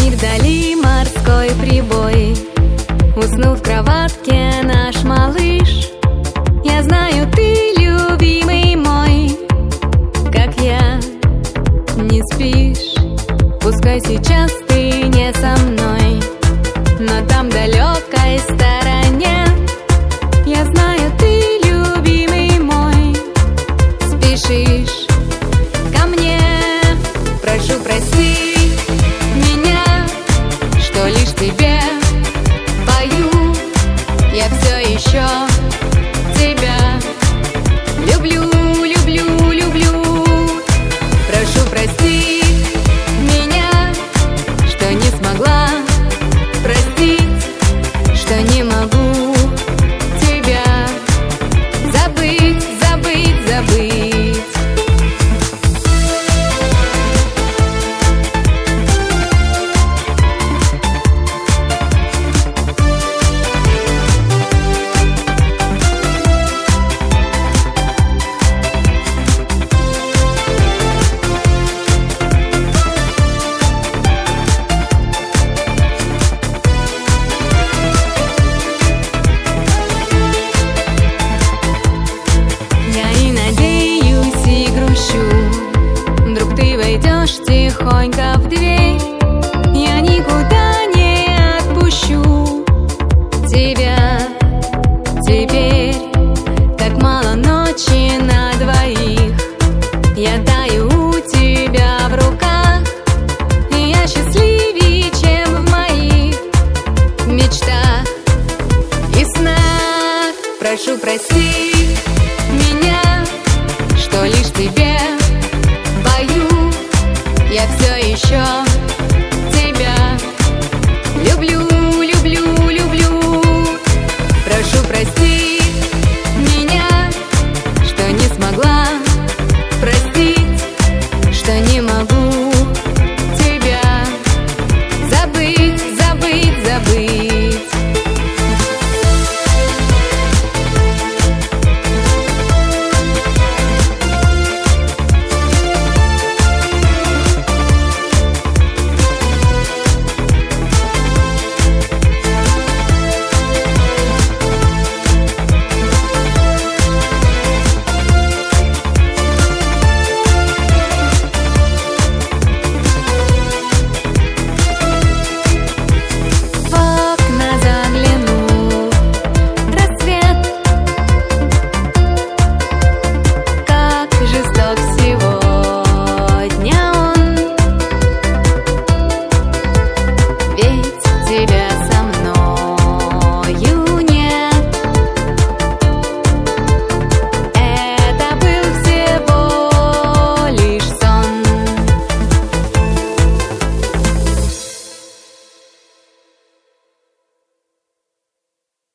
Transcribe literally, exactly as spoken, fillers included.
мир вдали морской прибой. Уснул в кроватке наш малыш. Я знаю, ты, любимый мой, как я, не спишь. Пускай сейчас ты не со мной, но там в далекой стороне, я знаю, ты, любимый мой, спешишь ко мне. Прошу, прости меня, что лишь тебе пою. Я все еще тебя люблю, люблю, люблю. Прошу, прости меня, что не смогла простить, что не могу тебя забыть, забыть, забыть. Вдруг ты войдешь тихонько в дверь, я никуда не отпущу тебя. Теперь так мало ночи на двоих, я таю у тебя в руках, и я счастливее, чем в моих мечтах и снах. Прошу, прости меня, что лишь тебе пою. Я все еще